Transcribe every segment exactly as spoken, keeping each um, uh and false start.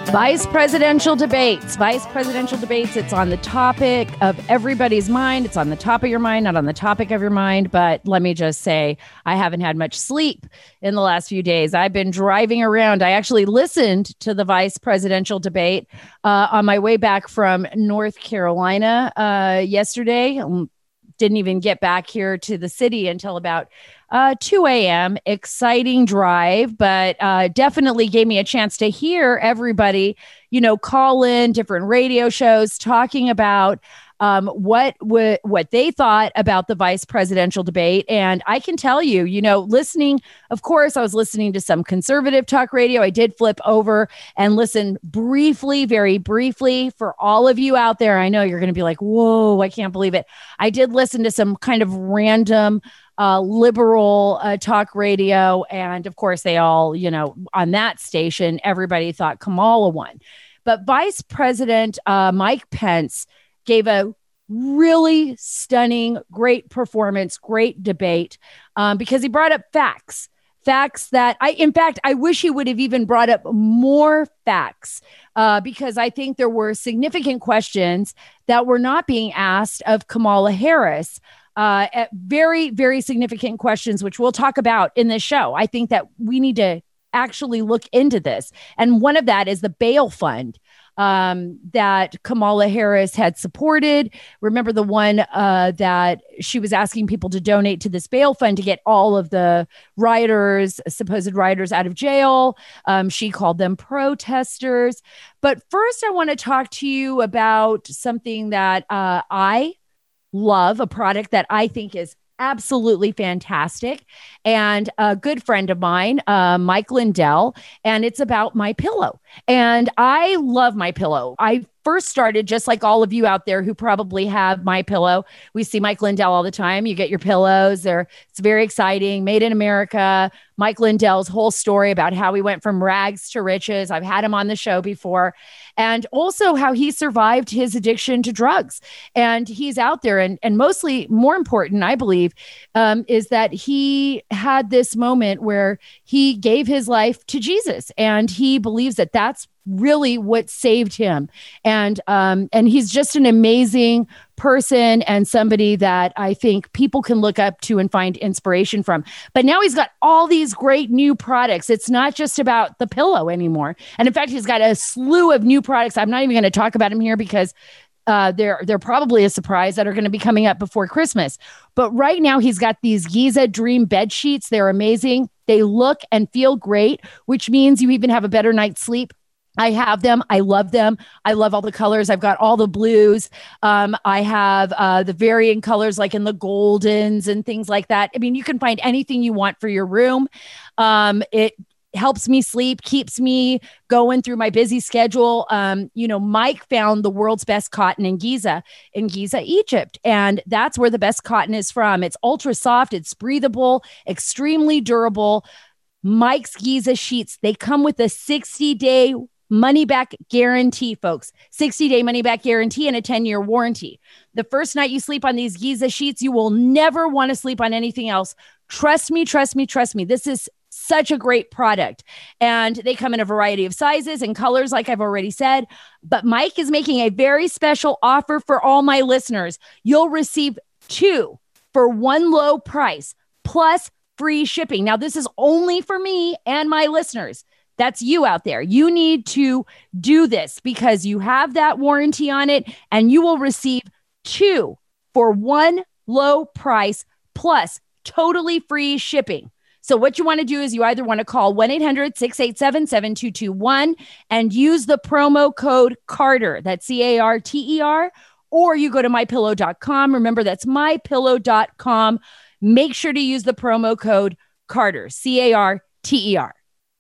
Vice presidential debates, vice presidential debates. It's on the topic of everybody's mind. It's on the top of your mind, not on the topic of your mind. But let me just say, I haven't had much sleep in the last few days. I've been driving around. I actually listened to the vice presidential debate uh, on my way back from North Carolina uh, yesterday. Didn't even get back here to the city until about uh, two a.m. Exciting drive, but uh, definitely gave me a chance to hear everybody, you know, call in different radio shows talking about um, what w- what they thought about the vice presidential debate. And I can tell you, you know, listening, of course, I was listening to some conservative talk radio. I did flip over and listen briefly, very briefly for all of you out there. I know you're going to be like, whoa, I can't believe it. I did listen to some kind of random uh, liberal uh, talk radio. And of course, they all, you know, on that station, everybody thought Kamala won. But Vice President uh, Mike Pence gave a really stunning, great performance, great debate um, because he brought up facts, facts that I, in fact, I wish he would have even brought up more facts uh, because I think there were significant questions that were not being asked of Kamala Harris. Uh, at very, very significant questions, which we'll talk about in this show. I think that we need to actually look into this. And one of that is the bail fund um, that Kamala Harris had supported. Remember the one uh, that she was asking people to donate to this bail fund to get all of the rioters, supposed rioters, out of jail. Um, she called them protesters. But first, I want to talk to you about something that uh, I love, a product that I think is absolutely fantastic, and a good friend of mine, uh, Mike Lindell, and it's about MyPillow. And I love MyPillow. I first started, just like all of you out there who probably have MyPillow. We see Mike Lindell all the time. You get your pillows. They're, it's very exciting. Made in America. Mike Lindell's whole story about how he went from rags to riches. I've had him on the show before. And also how he survived his addiction to drugs. And he's out there. And, and mostly, more important, I believe, um, is that he had this moment where he gave his life to Jesus. And he believes that that's really what saved him. And um, and he's just an amazing person and somebody that I think people can look up to and find inspiration from. But now he's got all these great new products. It's not just about the pillow anymore. And in fact, he's got a slew of new products. I'm not even going to talk about them here because uh, they're they're probably a surprise that are going to be coming up before Christmas. But right now he's got these Giza Dream bed sheets. They're amazing. They look and feel great, which means you even have a better night's sleep. I have them. I love them. I love all the colors. I've got all the blues. Um, I have uh, the varying colors like in the goldens and things like that. I mean, you can find anything you want for your room. Um, it helps me sleep, keeps me going through my busy schedule. Um, you know, Mike found the world's best cotton in Giza, in Giza, Egypt. And that's where the best cotton is from. It's ultra soft. It's breathable, extremely durable. Mike's Giza sheets, they come with a sixty day money back guarantee, folks. sixty day money back guarantee and a ten year warranty. The first night you sleep on these Giza sheets, you will never want to sleep on anything else. Trust me, trust me, trust me. This is such a great product. And they come in a variety of sizes and colors, like I've already said. But Mike is making a very special offer for all my listeners. You'll receive two for one low price plus free shipping. Now, this is only for me and my listeners. That's you out there. You need to do this because you have that warranty on it and you will receive two for one low price plus totally free shipping. So what you want to do is you either want to call one eight hundred six eight seven seven two two one and use the promo code Carter. That's C A R T E R. Or you go to my pillow dot com. Remember, that's my pillow dot com. Make sure to use the promo code Carter, C A R T E R.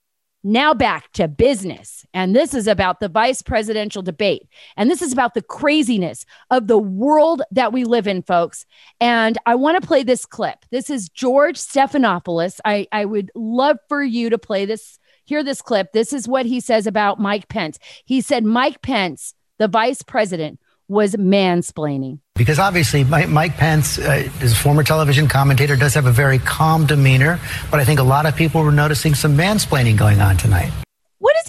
Now back to business. And this is about the vice presidential debate. And this is about the craziness of the world that we live in, folks. And I want to play this clip. This is George Stephanopoulos. I, I would love for you to play this, hear this clip. This is what he says about Mike Pence. He said, Mike Pence, the vice president, was mansplaining. Because obviously Mike, Mike Pence, uh, is a former television commentator, does have a very calm demeanor, but I think a lot of people were noticing some mansplaining going on tonight. What is he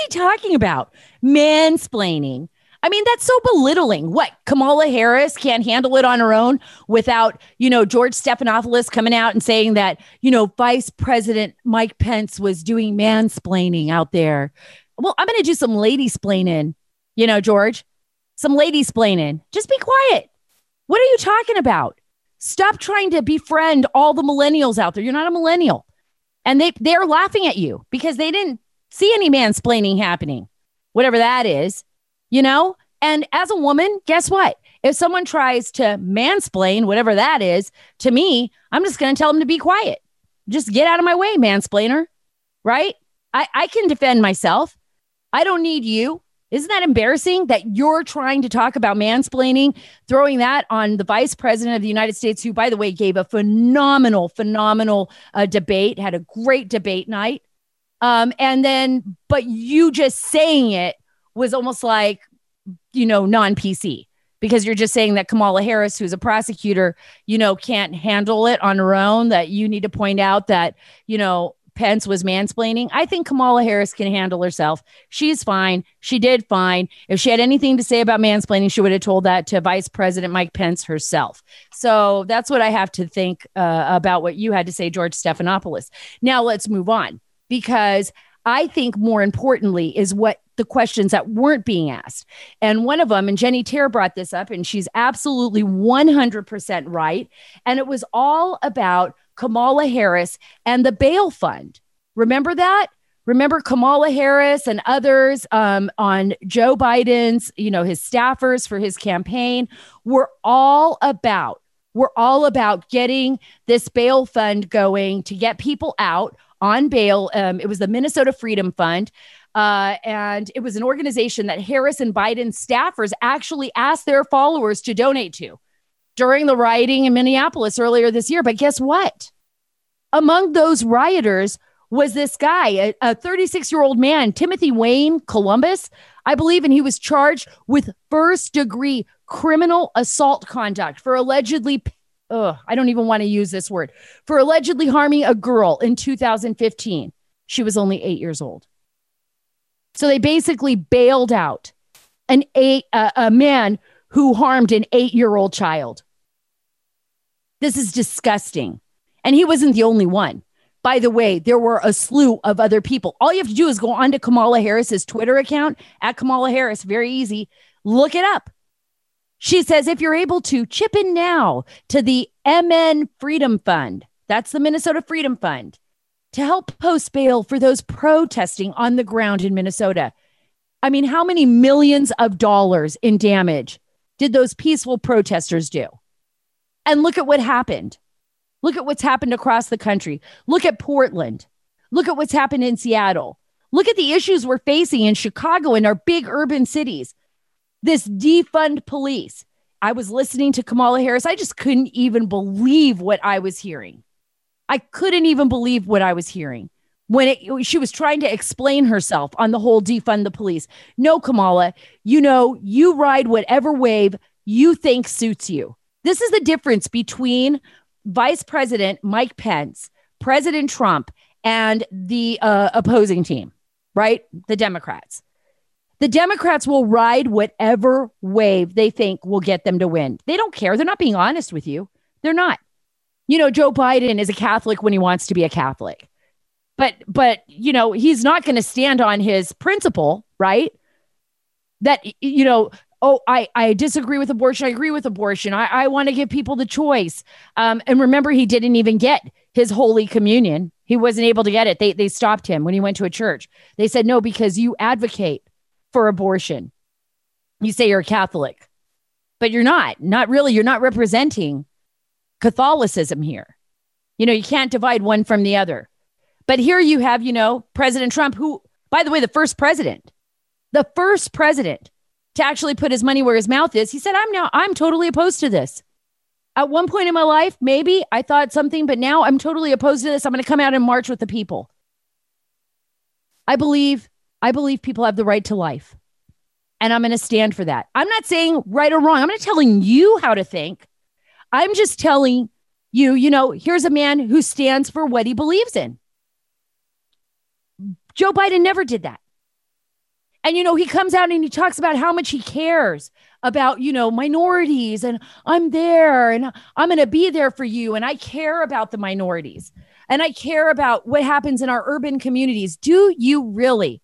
he talking about? Mansplaining. I mean, that's so belittling. What, Kamala Harris can't handle it on her own without, you know, George Stephanopoulos coming out and saying that, you know, Vice President Mike Pence was doing mansplaining out there. Well, I'm going to do some lady-splaining, you know, George, some lady-splaining. Just be quiet. What are you talking about? Stop trying to befriend all the millennials out there. You're not a millennial. And they, they're laughing at you because they didn't see any mansplaining happening, whatever that is. You know, and as a woman, guess what? If someone tries to mansplain, whatever that is, to me, I'm just going to tell them to be quiet. Just get out of my way, mansplainer. Right? I, I can defend myself. I don't need you. Isn't that embarrassing that you're trying to talk about mansplaining, throwing that on the vice president of the United States, who, by the way, gave a phenomenal, phenomenal uh, debate, had a great debate night. Um, and then, but you just saying it was almost like, you know, non-P C, because you're just saying that Kamala Harris, who's a prosecutor, you know, can't handle it on her own, that you need to point out that, you know, Pence was mansplaining. I think Kamala Harris can handle herself. She's fine. She did fine. If she had anything to say about mansplaining, she would have told that to Vice President Mike Pence herself. So that's what I have to think uh, about what you had to say, George Stephanopoulos. Now let's move on, because I think more importantly is what the questions that weren't being asked. And one of them, and Jenny Terr brought this up, and she's absolutely one hundred percent right. And it was all about Kamala Harris and the bail fund. Remember that? Remember Kamala Harris and others um, on Joe Biden's, you know, his staffers for his campaign were all about, we're all about getting this bail fund going to get people out on bail. Um, it was the Minnesota Freedom Fund. Uh, and it was an organization that Harris and Biden staffers actually asked their followers to donate to during the rioting in Minneapolis earlier this year. But guess what? Among those rioters was this guy, a thirty-six-year-old man, Timothy Wayne Columbus, I believe, and he was charged with first-degree criminal assault conduct for allegedly, ugh, I don't even want to use this word, for allegedly harming a girl in two thousand fifteen. She was only eight years old. So they basically bailed out an eight, uh, a man who harmed an eight-year-old child. This is disgusting. And he wasn't the only one. By the way, there were a slew of other people. All you have to do is go on to Kamala Harris's Twitter account, at Kamala Harris. Very easy. Look it up. She says, if you're able to, chip in now to the M N Freedom Fund. That's the Minnesota Freedom Fund, to help post bail for those protesting on the ground in Minnesota. I mean, how many millions of dollars in damage did those peaceful protesters do? And look at what happened. Look at what's happened across the country. Look at Portland. Look at what's happened in Seattle. Look at the issues we're facing in Chicago and our big urban cities. This defund police. I was listening to Kamala Harris. I just couldn't even believe what I was hearing. I couldn't even believe what I was hearing when it, she was trying to explain herself on the whole defund the police. No, Kamala, you know, you ride whatever wave you think suits you. This is the difference between Vice President Mike Pence, President Trump, and the uh, opposing team, right? The Democrats. The Democrats will ride whatever wave they think will get them to win. They don't care. They're not being honest with you. They're not. You know, Joe Biden is a Catholic when he wants to be a Catholic. But, but you know, he's not going to stand on his principle, right? That, you know, oh, I, I disagree with abortion. I agree with abortion. I, I want to give people the choice. Um, and remember, he didn't even get his Holy Communion. He wasn't able to get it. They, they stopped him when he went to a church. They said, no, because you advocate for abortion. You say you're a Catholic, but you're not. Not really. You're not representing Catholicism here. You know, you can't divide one from the other. But here you have, you know, President Trump, who, by the way, the first president, the first president to actually put his money where his mouth is. He said, I'm now, I'm totally opposed to this. At one point in my life, maybe I thought something, but now I'm totally opposed to this. I'm going to come out and march with the people. I believe, I believe people have the right to life. And I'm going to stand for that. I'm not saying right or wrong. I'm not telling you how to think. I'm just telling you, you know, here's a man who stands for what he believes in. Joe Biden never did that. And, you know, he comes out and he talks about how much he cares about, you know, minorities, and I'm there and I'm going to be there for you. And I care about the minorities and I care about what happens in our urban communities. Do you really,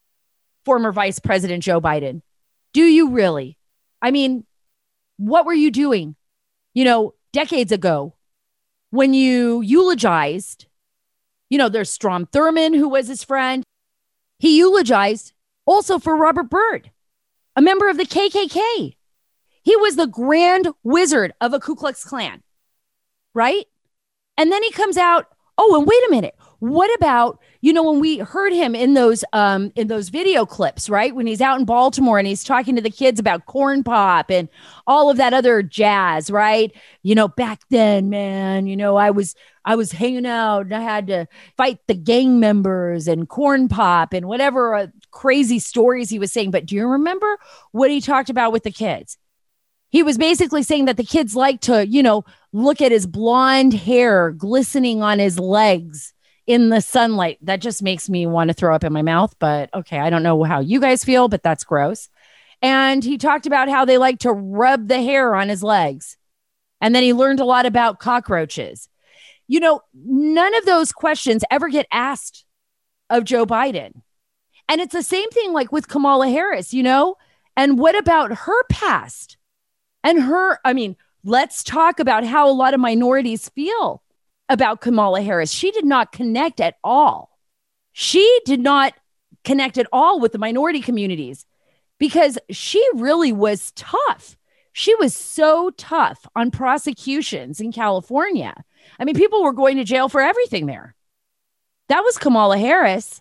former Vice President Joe Biden? Do you really? I mean, what were you doing, you know, decades ago when you eulogized, you know, there's Strom Thurmond, who was his friend. He eulogized also for Robert Byrd, a member of the K K K. He was the grand wizard of a Ku Klux Klan, right? And then he comes out, oh, and wait a minute. What about, you know, when we heard him in those um, in those video clips, right? When he's out in Baltimore and he's talking to the kids about corn pop and all of that other jazz, right? You know, back then, man, you know, I was I was hanging out and I had to fight the gang members and corn pop and whatever uh, crazy stories he was saying. But do you remember what he talked about with the kids? He was basically saying that the kids like to, you know, look at his blonde hair glistening on his legs in the sunlight. That just makes me want to throw up in my mouth. But okay, I don't know how you guys feel, but that's gross. And he talked about how they like to rub the hair on his legs. And then he learned a lot about cockroaches. You know, none of those questions ever get asked of Joe Biden. And it's the same thing like with Kamala Harris, you know? And what about her past? And her, I mean, let's talk about how a lot of minorities feel about Kamala Harris. She did not connect at all. She did not connect at all with the minority communities because she really was tough. She was so tough on prosecutions in California. I mean, people were going to jail for everything there. That was Kamala Harris.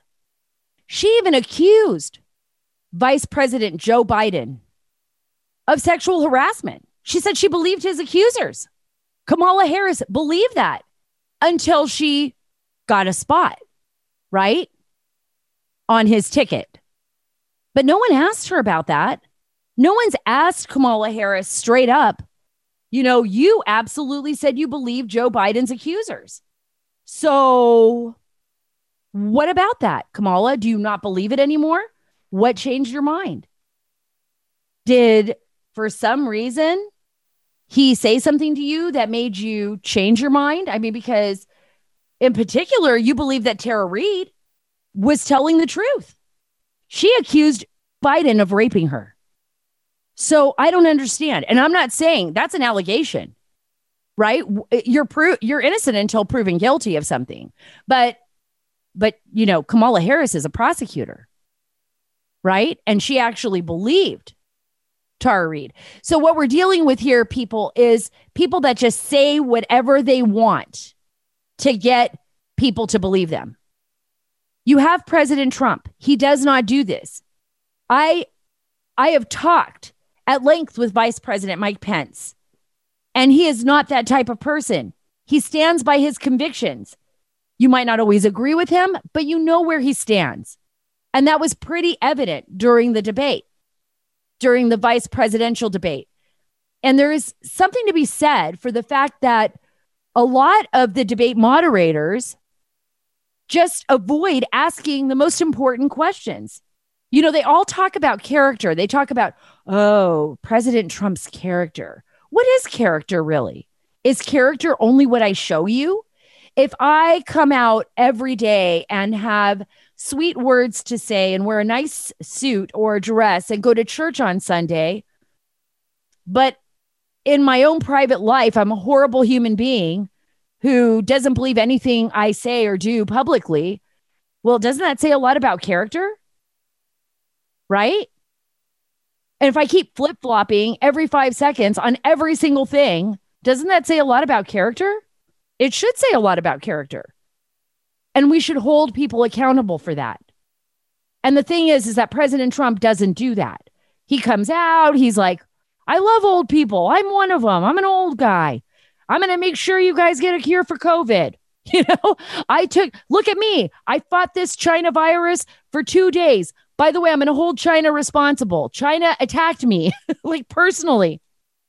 She even accused Vice President Joe Biden of sexual harassment. She said she believed his accusers. Kamala Harris believed that until she got a spot, right, on his ticket. But no one asked her about that. No one's asked Kamala Harris straight up, you know, you absolutely said you believe Joe Biden's accusers. So what about that, Kamala? Do you not believe it anymore? What changed your mind? Did, for some reason, he say something to you that made you change your mind? I mean, because in particular, you believe that Tara Reade was telling the truth. She accused Biden of raping her. So I don't understand. And I'm not saying that's an allegation, right? You're pro- you're innocent until proven guilty of something. But, but, you know, Kamala Harris is a prosecutor, right? And she actually believed Tara Reade. So what we're dealing with here, people, is people that just say whatever they want to get people to believe them. You have President Trump. He does not do this. I, I have talked at length with Vice President Mike Pence, and he is not that type of person. He stands by his convictions. You might not always agree with him, but you know where he stands. And that was pretty evident during the debate, during the vice presidential debate. And there is something to be said for the fact that a lot of the debate moderators just avoid asking the most important questions. You know, they all talk about character. They talk about, oh, President Trump's character. What is character really? Is character only what I show you? If I come out every day and have sweet words to say and wear a nice suit or a dress and go to church on Sunday, but in my own private life, I'm a horrible human being who doesn't believe anything I say or do publicly, well, doesn't that say a lot about character? Right? And if I keep flip-flopping every five seconds on every single thing, doesn't that say a lot about character? It should say a lot about character. And we should hold people accountable for that. And the thing is, is that President Trump doesn't do that. He comes out, he's like, I love old people. I'm one of them. I'm an old guy. I'm going to make sure you guys get a cure for COVID. You know, I took, look at me. I fought this China virus for two days. By the way, I'm going to hold China responsible. China attacked me, like personally.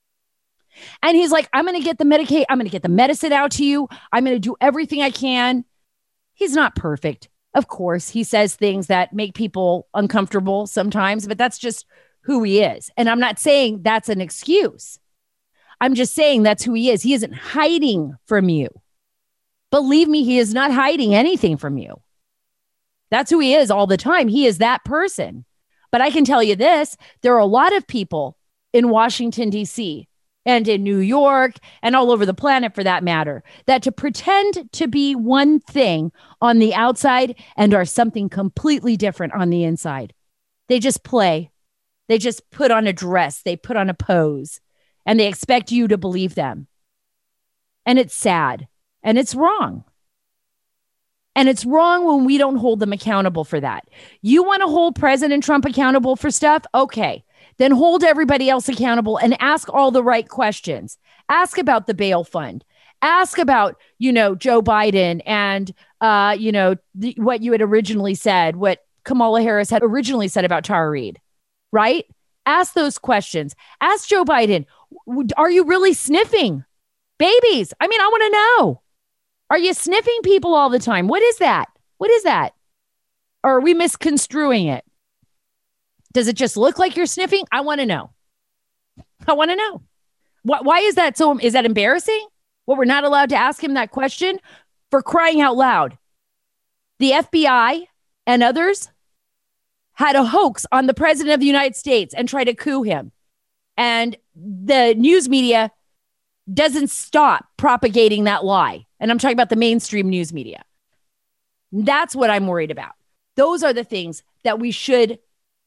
And he's like, I'm going to get the Medicaid. I'm going to get the medicine out to you. I'm going to do everything I can. He's not perfect. Of course, he says things that make people uncomfortable sometimes, but that's just who he is. And I'm not saying that's an excuse. I'm just saying that's who he is. He isn't hiding from you. Believe me, he is not hiding anything from you. That's who he is all the time. He is that person. But I can tell you this, there are a lot of people in Washington, D C and in New York and all over the planet for that matter, that to pretend to be one thing on the outside and are something completely different on the inside. They just play. They just put on a dress. They put on a pose and they expect you to believe them. And it's sad and it's wrong. And it's wrong when we don't hold them accountable for that. You want to hold President Trump accountable for stuff? Okay, then hold everybody else accountable and ask all the right questions. Ask about the bail fund. Ask about, you know, Joe Biden and, uh, you know, the, what you had originally said, what Kamala Harris had originally said about Tara Reade, right? Ask those questions. Ask Joe Biden, are you really sniffing babies? I mean, I want to know. Are you sniffing people all the time? What is that? What is that? Or are we misconstruing it? Does it just look like you're sniffing? I want to know. I want to know. Why, why is that so? Is that embarrassing? Well, we're not allowed to ask him that question? For crying out loud. The F B I and others had a hoax on the president of the United States and tried to coup him. And the news media doesn't stop propagating that lie. And I'm talking about the mainstream news media. That's what I'm worried about. Those are the things that we should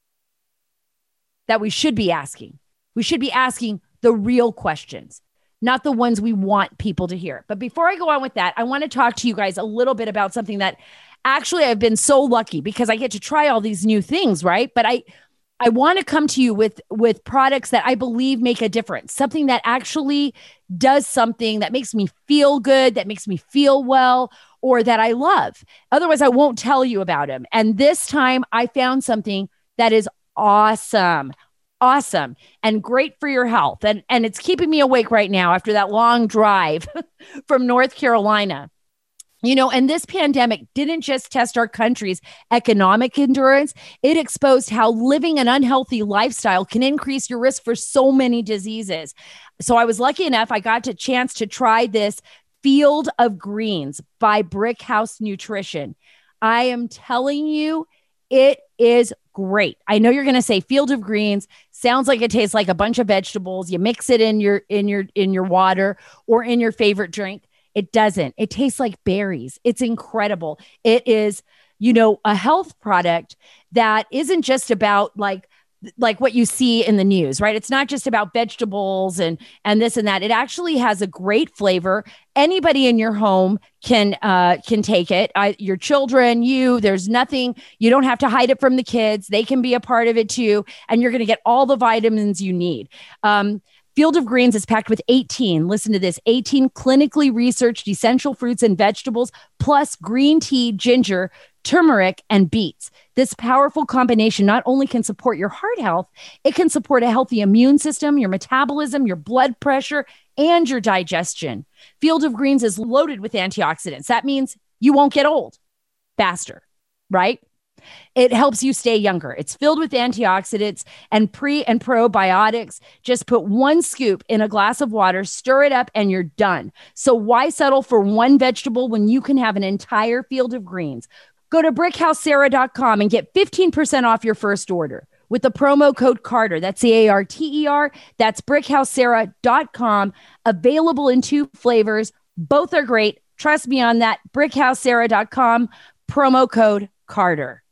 that we should be asking. We should be asking the real questions, not the ones we want people to hear. But before I go on with that, I want to talk to you guys a little bit about something that actually I've been so lucky because I get to try all these new things, right? But I I want to come to you with, with products that I believe make a difference, something that actually does something that makes me feel good, that makes me feel well, or that I love. Otherwise, I won't tell you about them. And this time I found something that is awesome, awesome, and great for your health. And, and it's keeping me awake right now after that long drive from North Carolina. You know, and this pandemic didn't just test our country's economic endurance. It exposed how living an unhealthy lifestyle can increase your risk for so many diseases. So I was lucky enough, I got a chance to try this Field of Greens by Brickhouse Nutrition. I am telling you, it is great. I know you're going to say Field of Greens sounds like it tastes like a bunch of vegetables. You mix it in your in your in your water or in your favorite drink. It doesn't. It tastes like berries. It's incredible. It is, you know, a health product that isn't just about like, like what you see in the news, right? It's not just about vegetables and, and this and that. It actually has a great flavor. Anybody in your home can, uh, can take it. I, your children, you, there's nothing, you don't have to hide it from the kids. They can be a part of it too. And you're going to get all the vitamins you need. Um, Field of Greens is packed with eighteen, listen to this, eighteen clinically researched essential fruits and vegetables, plus green tea, ginger, turmeric, and beets. This powerful combination not only can support your heart health, it can support a healthy immune system, your metabolism, your blood pressure, and your digestion. Field of Greens is loaded with antioxidants. That means you won't get old faster, right? It helps you stay younger. It's filled with antioxidants and pre and probiotics. Just put one scoop in a glass of water, stir it up, and you're done. So why settle for one vegetable when you can have an entire field of greens? Go to brickhouse sarah dot com and get fifteen percent off your first order with the promo code Carter. That's C A R T E R. That's brickhouse sarah dot com. Available in two flavors. Both are great. Trust me on that. brickhouse sarah dot com. Promo code Carter.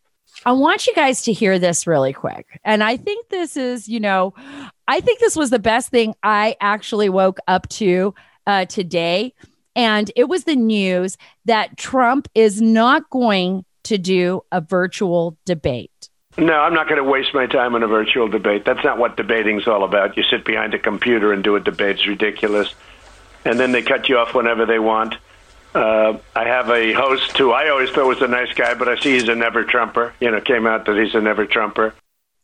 I want you guys to hear this really quick. And I think this is, you know, I think this was the best thing I actually woke up to uh, today. And it was the news that Trump is not going to do a virtual debate. No, I'm not going to waste my time on a virtual debate. That's not what debating's all about. You sit behind a computer and do a debate. It's ridiculous. And then they cut you off whenever they want. Uh, I have a host who I always thought was a nice guy, but I see he's a never Trumper. You know, came out that he's a never Trumper.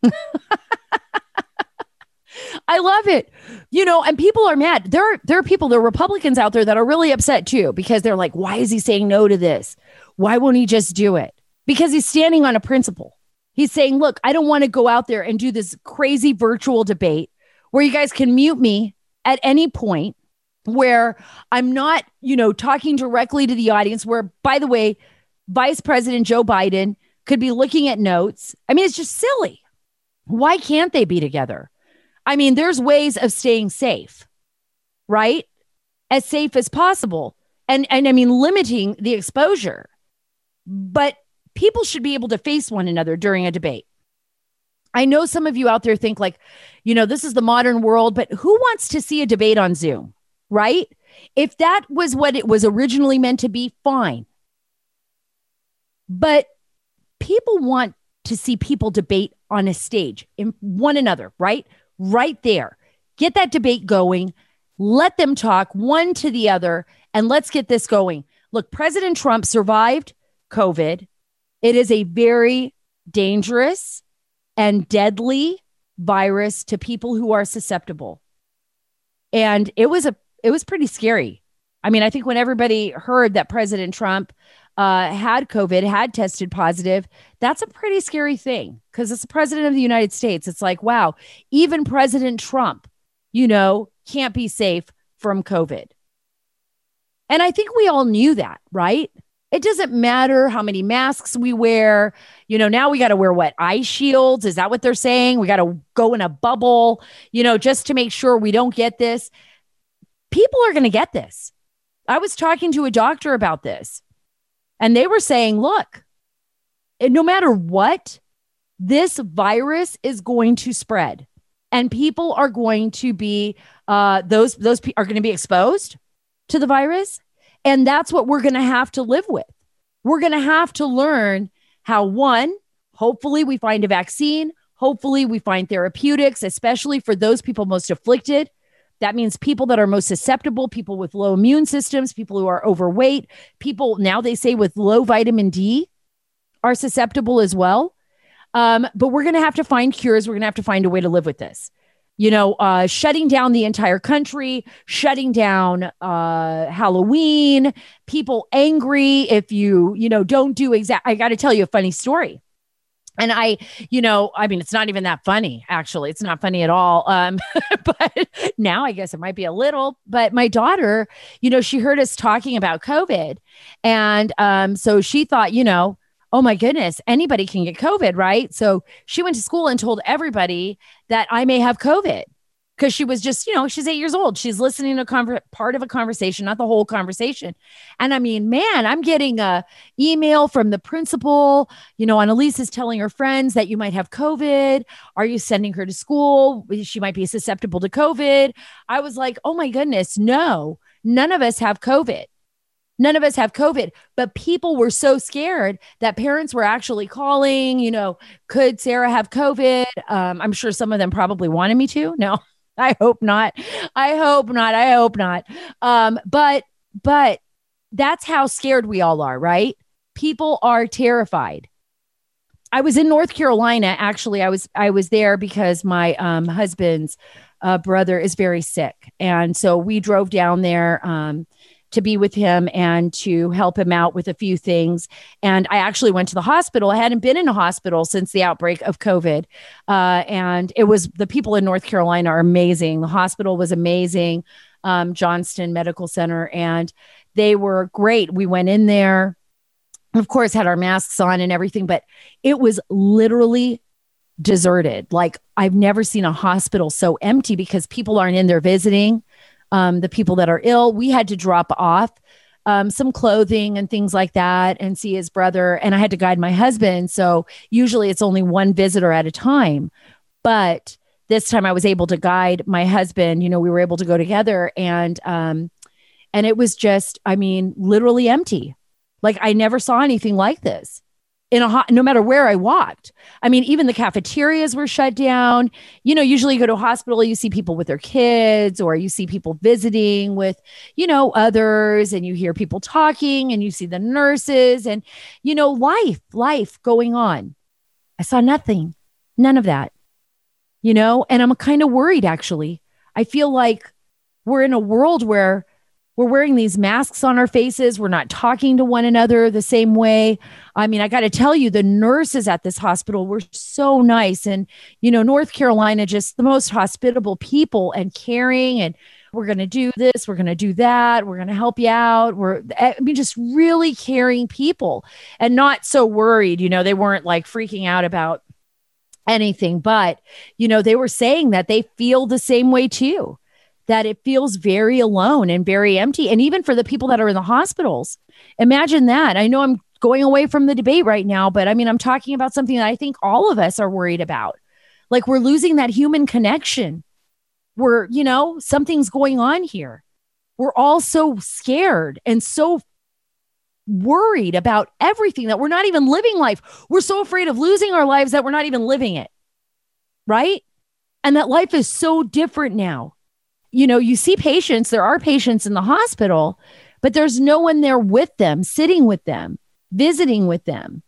I love it. You know, and people are mad. There are, there are people, there are Republicans out there that are really upset too, because they're like, why is he saying no to this? Why won't he just do it? Because he's standing on a principle. He's saying, look, I don't want to go out there and do this crazy virtual debate where you guys can mute me at any point, where I'm not, you know, talking directly to the audience, where, by the way, Vice President Joe Biden could be looking at notes. I mean, it's just silly. Why can't they be together? I mean, there's ways of staying safe, right? As safe as possible. And, and I mean, limiting the exposure. But people should be able to face one another during a debate. I know some of you out there think like, you know, this is the modern world, but who wants to see a debate on Zoom, right? If that was what it was originally meant to be, fine. But people want to see people debate on a stage in one another, right? Right there. Get that debate going. Let them talk one to the other, and let's get this going. Look, President Trump survived COVID. It is a very dangerous and deadly virus to people who are susceptible. And it was a it was pretty scary. I mean, I think when everybody heard that President Trump uh, had COVID, had tested positive, that's a pretty scary thing, because it's the president of the United States. It's like, wow, even President Trump, you know, can't be safe from COVID. And I think we all knew that, right? It doesn't matter how many masks we wear. You know, now we got to wear what? Eye shields? Is that what they're saying? We got to go in a bubble, you know, just to make sure we don't get this. People are going to get this. I was talking to a doctor about this, and they were saying, look, no matter what, this virus is going to spread, and people are going to be, uh, those, those pe- are going to be exposed to the virus. And that's what we're going to have to live with. We're going to have to learn how, one, hopefully we find a vaccine. Hopefully we find therapeutics, especially for those people most afflicted. That means people that are most susceptible, people with low immune systems, people who are overweight, people now they say with low vitamin D are susceptible as well. Um, but we're going to have to find cures. We're going to have to find a way to live with this. You know, uh, shutting down the entire country, shutting down uh, Halloween, people angry if you, you know, don't do exact. I got to tell you a funny story. And I, you know, I mean, it's not even that funny, actually. It's not funny at all. Um, but now I guess it might be a little. But my daughter, you know, she heard us talking about COVID. And um, so she thought, you know, oh my goodness, anybody can get COVID, right? So she went to school and told everybody that I may have COVID, because she was just, you know, she's eight years old. She's listening to conver- part of a conversation, not the whole conversation. And I mean, man, I'm getting a email from the principal, you know, Annalise is telling her friends that you might have COVID. Are you sending her to school? She might be susceptible to COVID. I was like, oh my goodness, no, none of us have COVID. None of us have COVID, but people were so scared that parents were actually calling, you know, could Sarah have COVID? Um, I'm sure some of them probably wanted me to. No, I hope not. I hope not. I hope not. Um, but, but that's how scared we all are, right? People are terrified. I was in North Carolina. Actually, I was, I was there because my um, husband's uh, brother is very sick. And so we drove down there, um, to be with him and to help him out with a few things. And I actually went to the hospital. I hadn't been in a hospital since the outbreak of COVID. Uh, and it was, the people in North Carolina are amazing. The hospital was amazing, um, Johnston Medical Center, and they were great. We went in there, of course, had our masks on and everything, but it was literally deserted. Like, I've never seen a hospital so empty because people aren't in there visiting. Um, the people that are ill, we had to drop off um, some clothing and things like that and see his brother. And I had to guide my husband. So usually it's only one visitor at a time. But this time I was able to guide my husband. You know, we were able to go together, and um, and it was just, I mean, literally empty. Like, I never saw anything like this. In a ho- no matter where I walked. I mean, even the cafeterias were shut down. You know, usually you go to a hospital, you see people with their kids, or you see people visiting with, you know, others, and you hear people talking, and you see the nurses, and, you know, life, life going on. I saw nothing, none of that, you know, and I'm kind of worried, actually. I feel like we're in a world where We're wearing these masks on our faces. We're not talking to one another the same way. I mean, I got to tell you, the nurses at this hospital were so nice. And, you know, North Carolina, just the most hospitable people and caring. And we're going to do this. We're going to do that. We're going to help you out. We're, I mean, just really caring people and not so worried. You know, they weren't like freaking out about anything, but, you know, they were saying that they feel the same way too, that it feels very alone and very empty. And even for the people that are in the hospitals, imagine that. I know I'm going away from the debate right now, but I mean, I'm talking about something that I think all of us are worried about. Like we're losing that human connection. We're, you know, something's going on here. We're all so scared and so worried about everything that we're not even living life. We're so afraid of losing our lives that we're not even living it. Right? And that life is so different now. You know, you see patients, there are patients in the hospital, but there's no one there with them, sitting with them, visiting with them.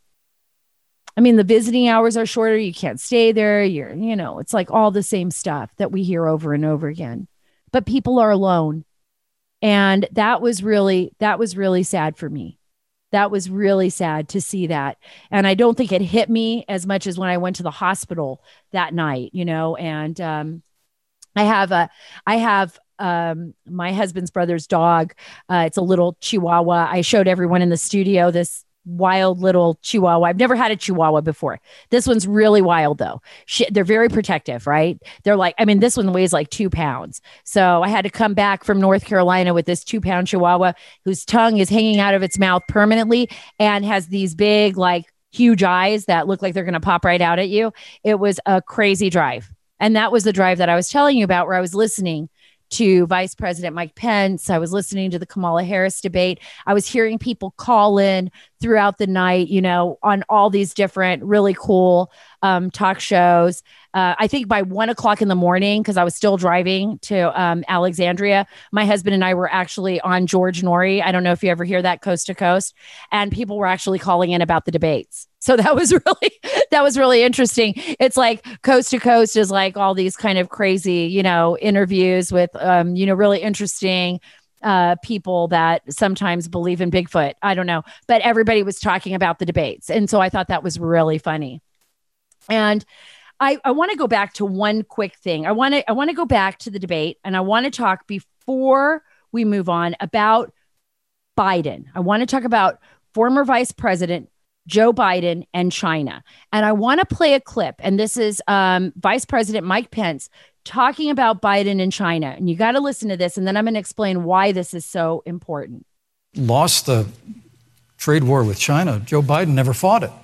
I mean, the visiting hours are shorter. You can't stay there. You're, you know, it's like all the same stuff that we hear over and over again, but people are alone. And that was really, that was really sad for me. That was really sad to see that. And I don't think it hit me as much as when I went to the hospital that night, you know, and, um, I have a, I have um, my husband's brother's dog. Uh, it's a little Chihuahua. I showed everyone in the studio this wild little Chihuahua. I've never had a Chihuahua before. This one's really wild though. She, they're very protective, right? They're like, I mean, this one weighs like two pounds. So I had to come back from North Carolina with this two pound Chihuahua whose tongue is hanging out of its mouth permanently and has these big, like huge eyes that look like they're going to pop right out at you. It was a crazy drive. And that was the drive that I was telling you about, where I was listening to Vice President Mike Pence. I was listening to the Kamala Harris debate. I was hearing people call in throughout the night, you know, on all these different really cool um, talk shows. Uh, I think by one o'clock in the morning, because I was still driving to um, Alexandria, my husband and I were actually on George Noory. I don't know if you ever hear that, Coast to Coast. And people were actually calling in about the debates. So that was really, that was really interesting. It's like Coast to Coast is like all these kind of crazy, you know, interviews with, um, you know, really interesting uh, people that sometimes believe in Bigfoot. I don't know, but everybody was talking about the debates. And so I thought that was really funny. And I, I want to go back to one quick thing. I want to, I want to go back to the debate, and I want to talk before we move on about Biden. I want to talk about former Vice President Joe Biden and China. And I want to play a clip. And this is um, Vice President Mike Pence talking about Biden and China. And you got to listen to this. And then I'm going to explain why this is so important. Lost the trade war with China. Joe Biden never fought it.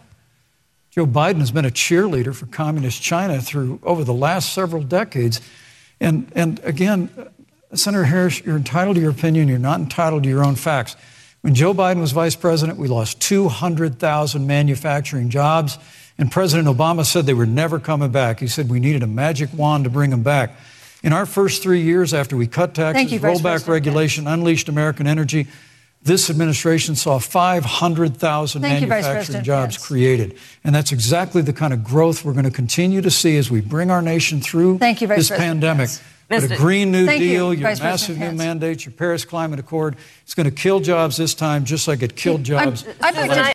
Joe Biden has been a cheerleader for communist China through over the last several decades. And, and again, Senator Harris, you're entitled to your opinion. You're not entitled to your own facts. When Joe Biden was vice president, we lost two hundred thousand manufacturing jobs, and President Obama said they were never coming back. He said we needed a magic wand to bring them back. In our first three years after we cut taxes, you, rolled back regulation, unleashed American energy, this administration saw five hundred thousand manufacturing jobs yes. created. And that's exactly the kind of growth we're going to continue to see as we bring our nation through Thank you, this President pandemic. Yes. But a Green New Thank Deal, you, your Vice massive President new Pence. mandates, your Paris Climate Accord, it's going to kill jobs this time, just like it killed jobs. I'm, I'm last-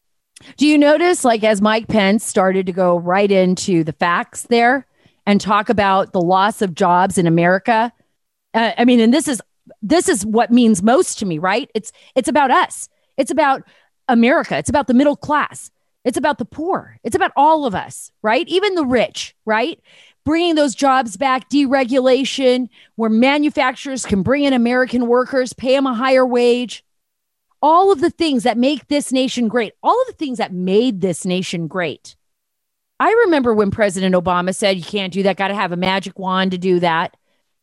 Do you notice, like, as Mike Pence started to go right into the facts there and talk about the loss of jobs in America? Uh, I mean, and this is this is what means most to me, right? It's it's about us. It's about America. It's about the middle class. It's about the poor. It's about all of us, right? Even the rich, right? Bringing those jobs back, deregulation, where manufacturers can bring in American workers, pay them a higher wage. All of the things that make this nation great, all of the things that made this nation great. I remember when President Obama said, you can't do that, got to have a magic wand to do that.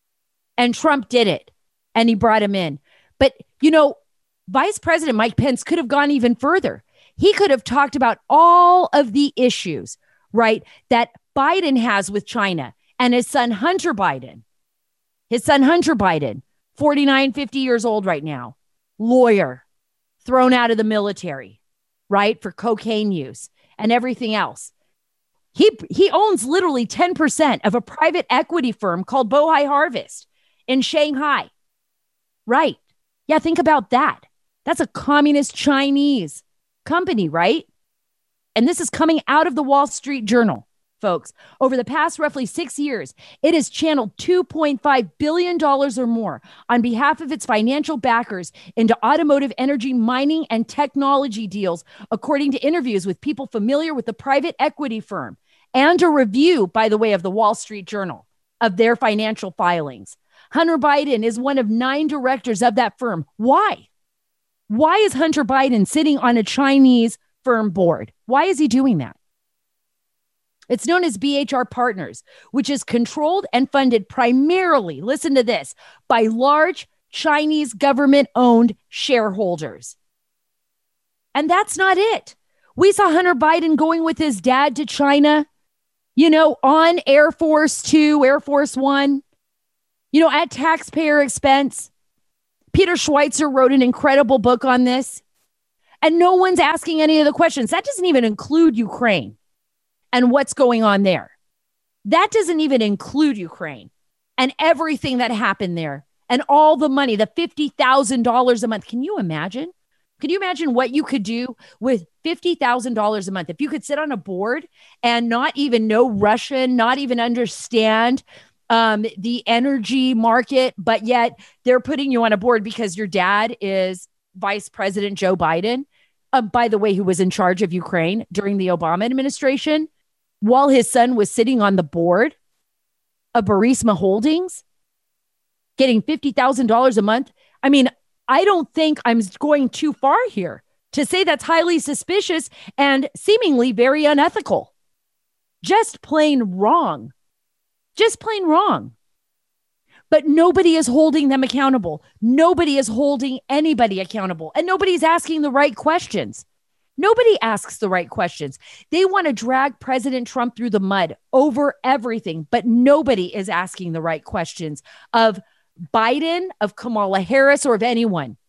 And Trump did it, and he brought him in. But, you know, Vice President Mike Pence could have gone even further. He could have talked about all of the issues, right, that Biden has with China and his son, Hunter Biden. His son, Hunter Biden, forty-nine, fifty years old right now, lawyer, thrown out of the military, right, for cocaine use and everything else. He, he owns literally ten percent of a private equity firm called Bohai Harvest in Shanghai. Right. Yeah, think about that. That's a communist Chinese company, right? And this is coming out of the Wall Street Journal, folks. Over the past roughly six years, it has channeled two point five billion dollars or more on behalf of its financial backers into automotive, energy, mining, and technology deals, according to interviews with people familiar with the private equity firm and a review, by the way, of the Wall Street Journal of their financial filings. Hunter Biden is one of nine directors of that firm. Why? Why is Hunter Biden sitting on a Chinese firm board? Why is he doing that? It's known as B H R Partners, which is controlled and funded primarily, listen to this, by large Chinese government-owned shareholders. And that's not it. We saw Hunter Biden going with his dad to China, you know, on Air Force Two, Air Force One, you know, at taxpayer expense. Peter Schweitzer wrote an incredible book on this. And no one's asking any of the questions. That doesn't even include Ukraine and what's going on there. That doesn't even include Ukraine and everything that happened there and all the money, the fifty thousand dollars a month. Can you imagine? Can you imagine what you could do with fifty thousand dollars a month? If you could sit on a board and not even know Russian, not even understand um, the energy market, but yet they're putting you on a board because your dad is Vice President Joe Biden, uh, by the way, who was in charge of Ukraine during the Obama administration, while his son was sitting on the board of Burisma Holdings, getting fifty thousand dollars a month. I mean, I don't think I'm going too far here to say that's highly suspicious and seemingly very unethical. Just plain wrong. Just plain wrong. But nobody is holding them accountable. Nobody is holding anybody accountable. And nobody's asking the right questions. Nobody asks the right questions. They want to drag President Trump through the mud over everything, but nobody is asking the right questions of Biden, of Kamala Harris, or of anyone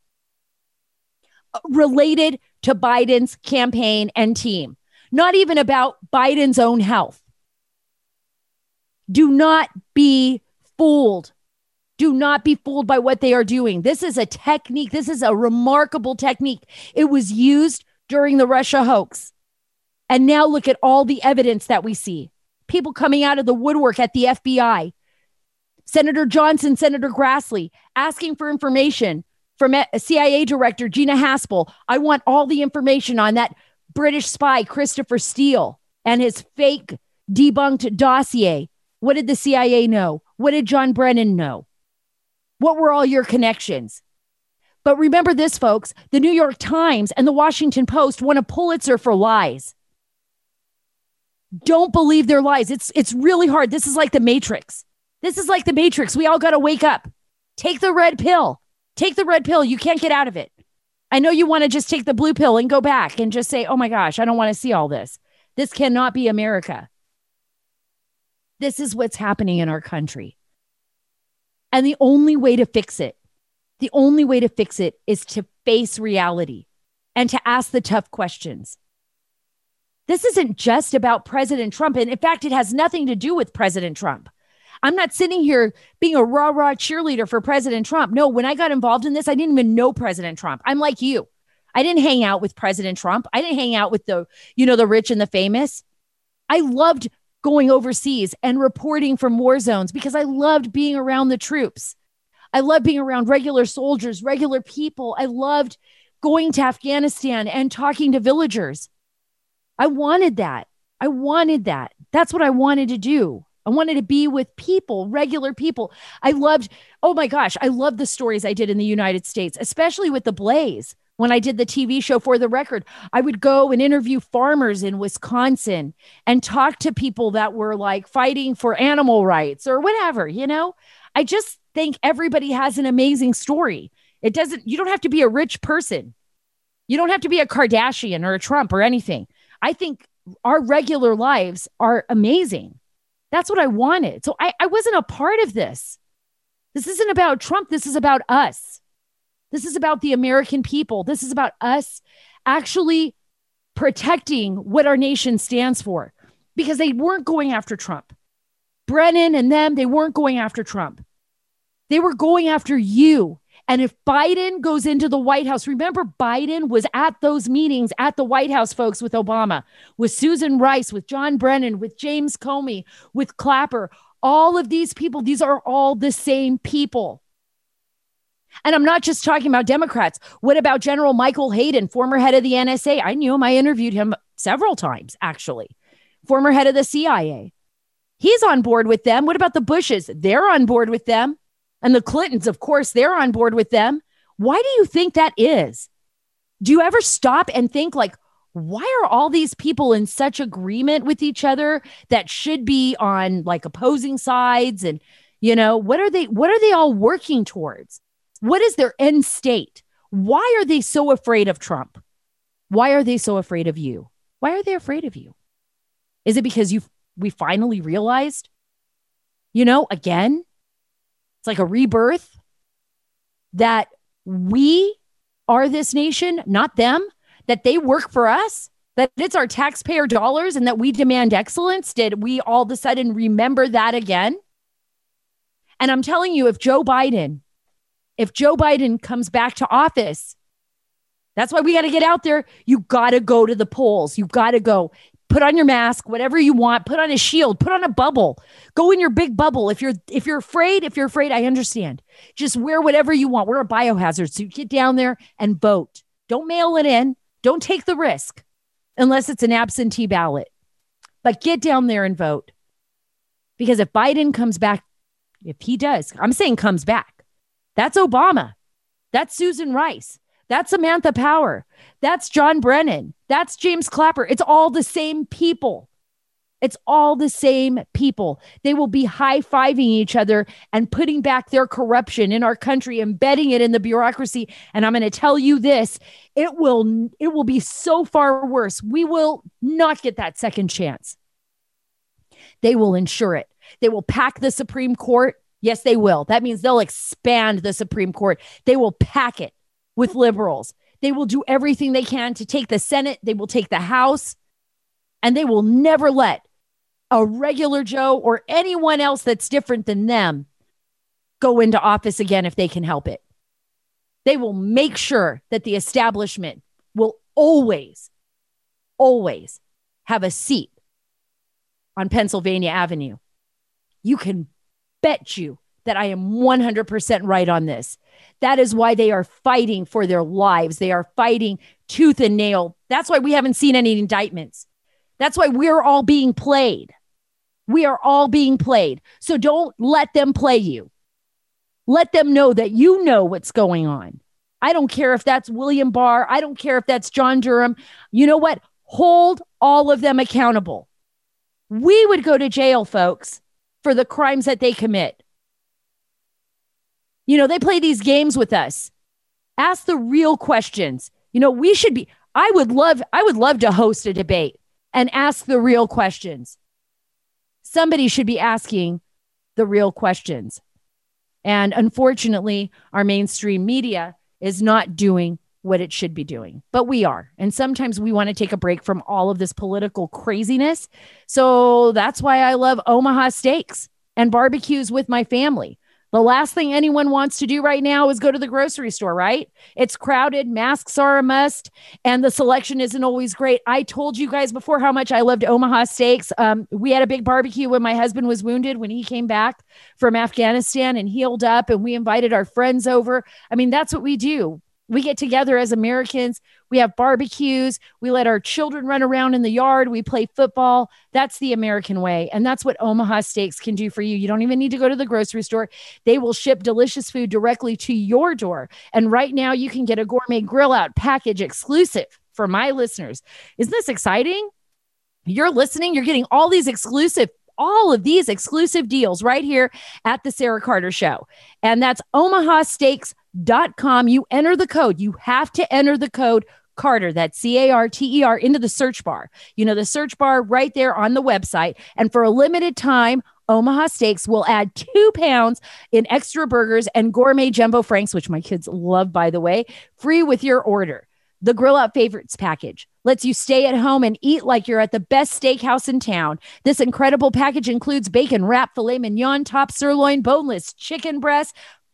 related to Biden's campaign and team. Not even about Biden's own health. Do not be fooled. Do not be fooled by what they are doing. This is a technique. This is a remarkable technique. It was used during the Russia hoax. And now look at all the evidence that we see. People coming out of the woodwork at the F B I. Senator Johnson, Senator Grassley, asking for information from C I A Director Gina Haspel. I want all the information on that British spy, Christopher Steele, and his fake debunked dossier. What did the C I A know? What did John Brennan know? What were all your connections? But remember this, folks, the New York Times and the Washington Post won a Pulitzer for lies. Don't believe their lies. It's, it's really hard. This is like the Matrix. This is like the Matrix. We all got to wake up. Take the red pill. Take the red pill. You can't get out of it. I know you want to just take the blue pill and go back and just say, oh my gosh, I don't want to see all this. This cannot be America. This is what's happening in our country. And the only way to fix it, the only way to fix it is to face reality and to ask the tough questions. This isn't just about President Trump. And in fact, it has nothing to do with President Trump. I'm not sitting here being a rah-rah cheerleader for President Trump. No, when I got involved in this, I didn't even know President Trump. I'm like you. I didn't hang out with President Trump. I didn't hang out with the, you know, the rich and the famous. I loved going overseas and reporting from war zones because I loved being around the troops. I loved being around regular soldiers, regular people. I loved going to Afghanistan and talking to villagers. I wanted that. I wanted that. That's what I wanted to do. I wanted to be with people, regular people. I loved, oh my gosh, I love the stories I did in the United States, especially with the Blaze. When I did the T V show For the Record, I would go and interview farmers in Wisconsin and talk to people that were like fighting for animal rights or whatever, you know? I just think everybody has an amazing story. It doesn't, you don't have to be a rich person. You don't have to be a Kardashian or a Trump or anything. I think our regular lives are amazing. That's what I wanted. So I, I wasn't a part of this. This isn't about Trump. This is about us. This is about the American people. This is about us actually protecting what our nation stands for, because they weren't going after Trump. Brennan and them, they weren't going after Trump. They were going after you And if Biden goes into the White House, remember Biden was at those meetings at the White House, folks, with Obama, with Susan Rice, with John Brennan, with James Comey, with Clapper. All of these people, these are all the same people. And I'm not just talking about Democrats. What about General Michael Hayden, former head of the N S A? I knew him. I interviewed him several times, actually. Former head of the C I A. He's on board with them. What about the Bushes? They're on board with them. And the Clintons, of course, they're on board with them. Why do you think that is? Do you ever stop and think, like, why are all these people in such agreement with each other that should be on like opposing sides? And, you know, what are they, what are they all working towards? What is their end state? Why are they so afraid of Trump? Why are they so afraid of you? Why are they afraid of you? Is it because you we finally realized, you know, again, it's like a rebirth, that we are this nation, not them, that they work for us, that it's our taxpayer dollars and that we demand excellence? Did we all of a sudden remember that again? And I'm telling you, if Joe Biden, if Joe Biden comes back to office, that's why we got to get out there. You got to go to the polls. You got to go. Put on your mask, whatever you want. Put on a shield. Put on a bubble. Go in your big bubble. If you're if you're afraid, if you're afraid, I understand. Just wear whatever you want. Wear a biohazard suit. Get down there and vote. Don't mail it in. Don't take the risk unless it's an absentee ballot. But get down there and vote. Because if Biden comes back, if he does, I'm saying comes back, that's Obama. That's Susan Rice. That's Samantha Power. That's John Brennan. That's James Clapper. It's all the same people. It's all the same people. They will be high-fiving each other and putting back their corruption in our country, embedding it in the bureaucracy. And I'm going to tell you this, it will, it will be so far worse. We will not get that second chance. They will ensure it. They will pack the Supreme Court. Yes, they will. That means they'll expand the Supreme Court. They will pack it with liberals. They will do everything they can to take the Senate. They will take the House, and they will never let a regular Joe or anyone else that's different than them go into office again if they can help it. They will make sure that the establishment will always, always have a seat on Pennsylvania Avenue. You can bet you that I am one hundred percent right on this. That is why they are fighting for their lives. They are fighting tooth and nail. That's why we haven't seen any indictments. That's why we're all being played. We are all being played. So don't let them play you. Let them know that you know what's going on. I don't care if that's William Barr. I don't care if that's John Durham. You know what? Hold all of them accountable. We would go to jail, folks, for the crimes that they commit. You know, they play these games with us. Ask the real questions. You know, we should be, I would love, I would love to host a debate and ask the real questions. Somebody should be asking the real questions. And unfortunately, our mainstream media is not doing what it should be doing, but we are. And sometimes we want to take a break from all of this political craziness. So that's why I love Omaha Steaks and barbecues with my family. The last thing anyone wants to do right now is go to the grocery store, right? It's crowded. Masks are a must. And the selection isn't always great. I told you guys before how much I loved Omaha Steaks. Um, we had a big barbecue when my husband was wounded, when he came back from Afghanistan and healed up. And we invited our friends over. I mean, that's what we do. We get together as Americans. We have barbecues. We let our children run around in the yard. We play football. That's the American way. And that's what Omaha Steaks can do for you. You don't even need to go to the grocery store. They will ship delicious food directly to your door. And right now you can get a gourmet grill out package exclusive for my listeners. Isn't this exciting? You're listening. You're getting all these exclusive all of these exclusive deals right here at the Sarah Carter Show. And that's omaha steaks dot com. You enter the code. You have to enter the code Carter, that's C A R T E R, into the search bar. You know, the search bar right there on the website. And for a limited time, Omaha Steaks will add two pounds in extra burgers and gourmet jumbo franks, which my kids love, by the way, free with your order. The Grill Out Favorites package lets you stay at home and eat like you're at the best steakhouse in town. This incredible package includes bacon wrap, filet mignon, top sirloin, boneless chicken breast,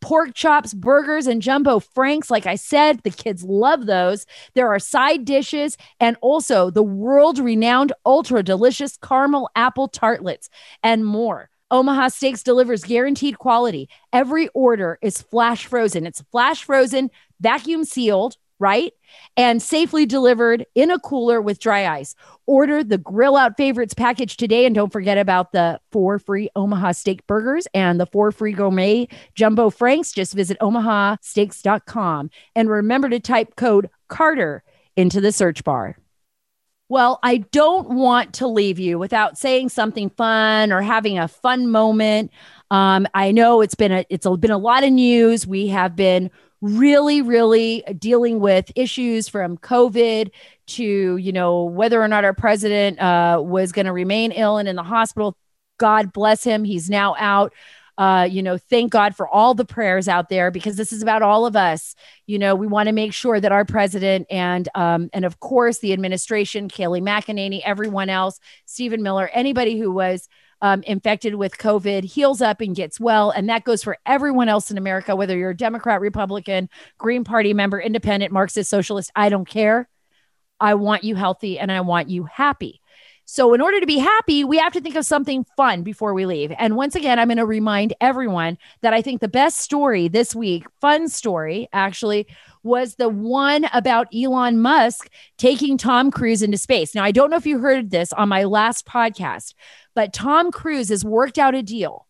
pork chops, burgers, and jumbo franks. Like I said, the kids love those. There are side dishes and also the world-renowned ultra-delicious caramel apple tartlets and more. Omaha Steaks delivers guaranteed quality. Every order is flash frozen. It's flash frozen, vacuum sealed, right? And safely delivered in a cooler with dry ice. Order the Grill Out Favorites package today. And don't forget about the four free Omaha Steak burgers and the four free gourmet jumbo franks. Just visit omaha steaks dot com. And remember to type code Carter into the search bar. Well, I don't want to leave you without saying something fun or having a fun moment. Um, I know it's been a, it's been a lot of news. We have been really, really dealing with issues from COVID to, you know, whether or not our president uh, was going to remain ill and in the hospital. God bless him. He's now out. Uh, you know, thank God for all the prayers out there, because this is about all of us. You know, we want to make sure that our president and, um, and of course, the administration, Kayleigh McEnany, everyone else, Stephen Miller, anybody who was Um, infected with COVID heals up and gets well. And that goes for everyone else in America, whether you're a Democrat, Republican, Green Party member, independent, Marxist, socialist, I don't care. I want you healthy and I want you happy. So in order to be happy, we have to think of something fun before we leave. And once again, I'm going to remind everyone that I think the best story this week, fun story actually, was the one about Elon Musk taking Tom Cruise into space. Now, I don't know if you heard this on my last podcast, but Tom Cruise has worked out a deal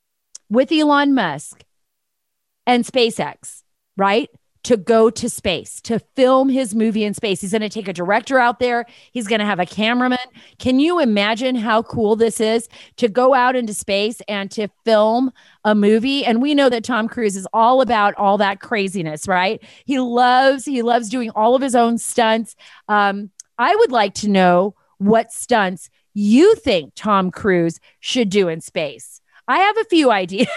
with Elon Musk and SpaceX, right? To go to space, to film his movie in space. He's going to take a director out there. He's going to have a cameraman. Can you imagine how cool this is to go out into space and to film a movie? And we know that Tom Cruise is all about all that craziness, right? He loves, he loves doing all of his own stunts. Um, I would like to know what stunts you think Tom Cruise should do in space. I have a few ideas.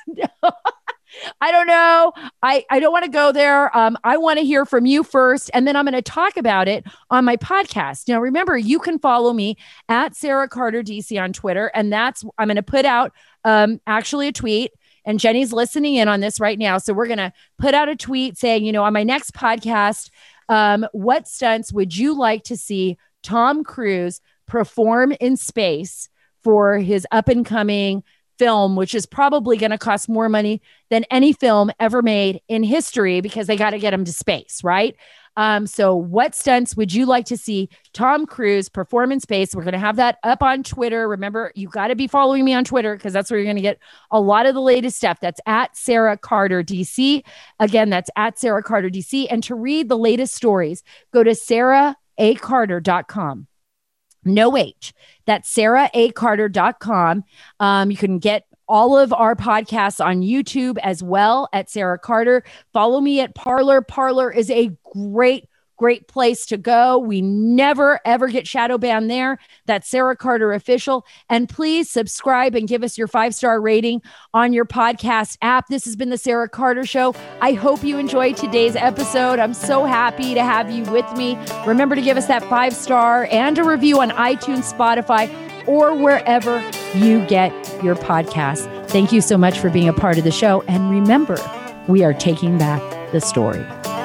I don't know. I, I don't want to go there. Um, I want to hear from you first, and then I'm going to talk about it on my podcast. Now, remember, you can follow me at Sarah Carter D C on Twitter, and that's, I'm going to put out um, actually a tweet, and Jenny's listening in on this right now. So we're going to put out a tweet saying, you know, on my next podcast, um, what stunts would you like to see Tom Cruise perform in space for his up and coming film, which is probably going to cost more money than any film ever made in history, because they got to get him to space, right? Um, so what stunts would you like to see Tom Cruise perform in space? We're going to have that up on Twitter. Remember, you got to be following me on Twitter, because that's where you're going to get a lot of the latest stuff. That's at Sarah Carter D C. Again, that's at Sarah Carter D C. And to read the latest stories, go to sarah a carter dot com. No H. That's sarah a carter dot com. Um, you can get all of our podcasts on YouTube as well at Sarah Carter. Follow me at Parler. Parler is a great, great place to go. We never, ever get shadow banned there. That's Sarah Carter Official. And please subscribe and give us your five-star rating on your podcast app. This has been the Sarah Carter Show. I hope you enjoyed today's episode. I'm so happy to have you with me. Remember to give us that five-star and a review on iTunes, Spotify, or wherever you get your podcasts. Thank you so much for being a part of the show. And remember, we are taking back the story.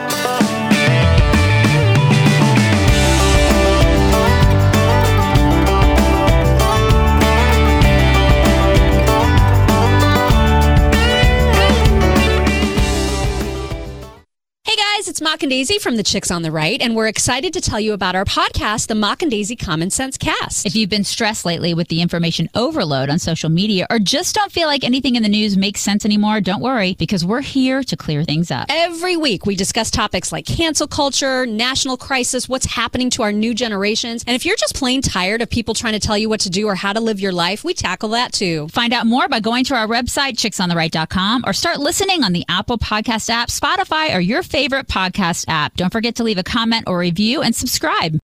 It's Mock and Daisy from the Chicks on the Right, and we're excited to tell you about our podcast, the Mock and Daisy Common Sense Cast. If you've been stressed lately with the information overload on social media, or just don't feel like anything in the news makes sense anymore, don't worry, because we're here to clear things up. Every week, we discuss topics like cancel culture, national crisis, what's happening to our new generations, and if you're just plain tired of people trying to tell you what to do or how to live your life, we tackle that too. Find out more by going to our website, chicks on the right dot com, or start listening on the Apple Podcast app, Spotify, or your favorite podcast app. Don't forget to leave a comment or review and subscribe.